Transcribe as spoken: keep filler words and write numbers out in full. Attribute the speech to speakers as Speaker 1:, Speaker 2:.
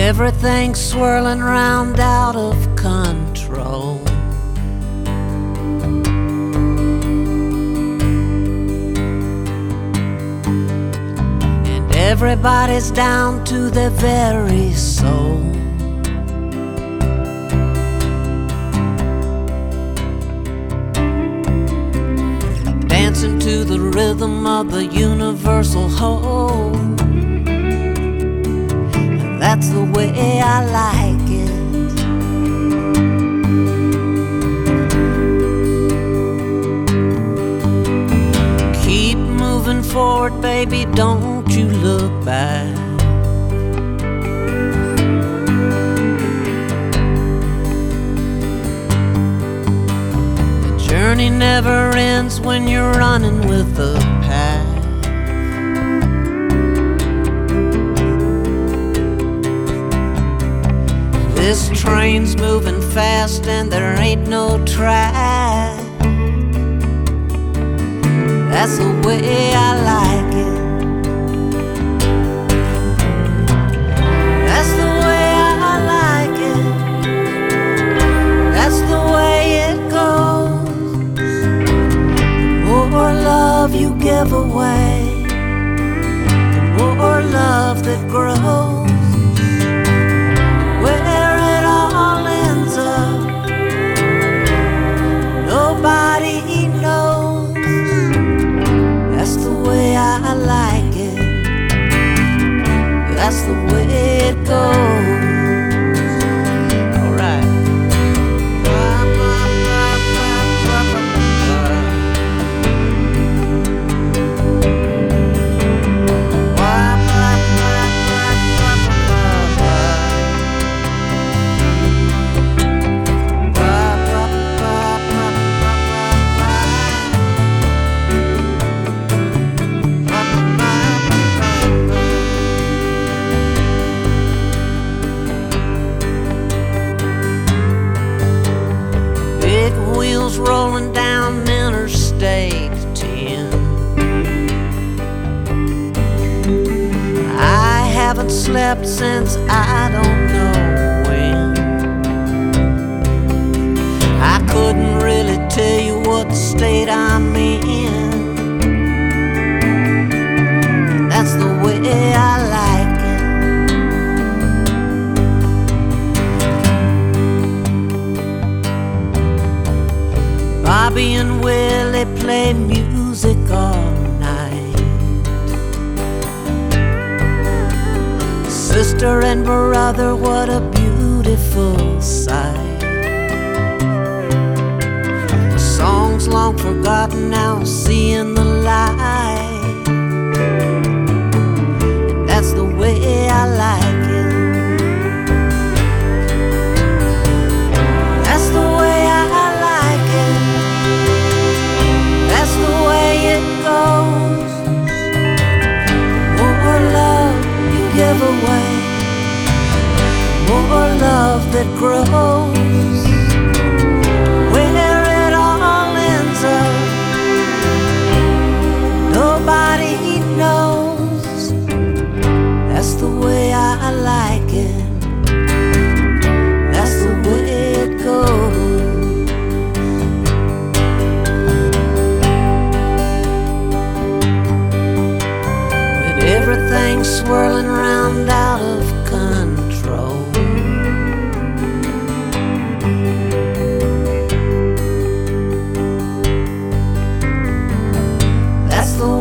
Speaker 1: everything's swirling round out of control. And everybody's down to their very soul. Dancing to the rhythm of the universal whole. That's the way I like it. Keep moving forward, baby, don't you look back. The journey never ends when you're running with the pack. This train's moving fast and there ain't no track. That's the way I like it. That's the way I like it. That's the way it goes. The more love you give away, the more love that grows. Nobody knows. That's the way I like it. That's the way it goes. Rolling down Interstate ten. I haven't slept since I don't know when. I couldn't really tell you what state I'm in. That's the way I like it. Bobby and Willie play music all night. Sister and brother, what a beautiful sight. Songs long forgotten now seeing the light. And that's the way I like it. That's the way I like it. That's the way it goes. More love you give away, more love that grows. Where it all ends up, nobody knows. That's the way I like it. That's the way it goes. Everything's swirling round out of control. That's the